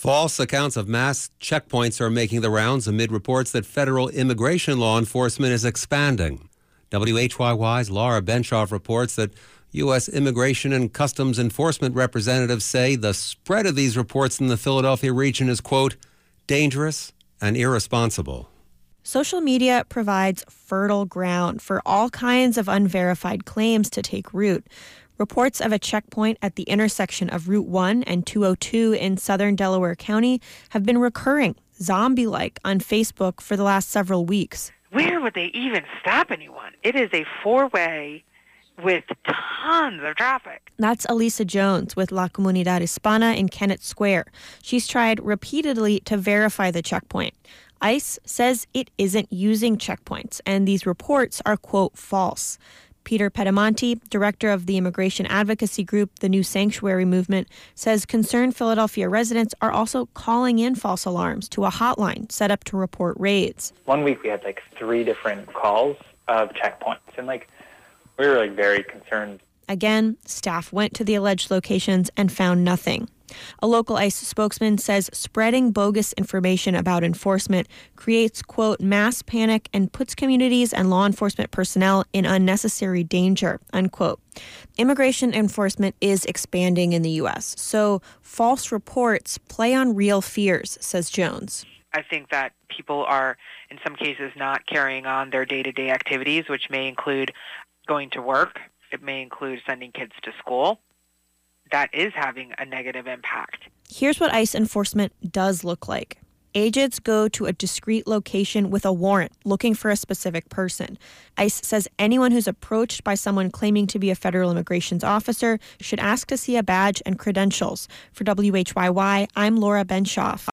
False accounts of mass checkpoints are making the rounds amid reports that federal immigration law enforcement is expanding. WHYY's Laura Benshoff reports that U.S. Immigration and Customs Enforcement representatives say the spread of these reports in the Philadelphia region is, quote, dangerous and irresponsible. Social media provides fertile ground for all kinds of unverified claims to take root. Reports of a checkpoint at the intersection of Route 1 and 202 in southern Delaware County have been recurring, zombie-like, on Facebook for the last several weeks. Where would they even stop anyone? It is a four-way with tons of traffic. That's Elisa Jones with La Comunidad Hispana in Kennett Square. She's tried repeatedly to verify the checkpoint. ICE says it isn't using checkpoints, and these reports are, quote, false. Peter Pedamonte, director of the immigration advocacy group, the New Sanctuary Movement, says concerned Philadelphia residents are also calling in false alarms to a hotline set up to report raids. 1 week we had 3 different calls of checkpoints, and we were very concerned. Again, staff went to the alleged locations and found nothing. A local ICE spokesman says spreading bogus information about enforcement creates, quote, mass panic and puts communities and law enforcement personnel in unnecessary danger, unquote. Immigration enforcement is expanding in the U.S., so false reports play on real fears, says Jones. I think that people are, in some cases, not carrying on their day-to-day activities, which may include going to work. It may include sending kids to school. That is having a negative impact. Here's what ICE enforcement does look like. Agents go to a discrete location with a warrant looking for a specific person. ICE says anyone who's approached by someone claiming to be a federal immigration officer should ask to see a badge and credentials. For WHYY, I'm Laura Benshoff.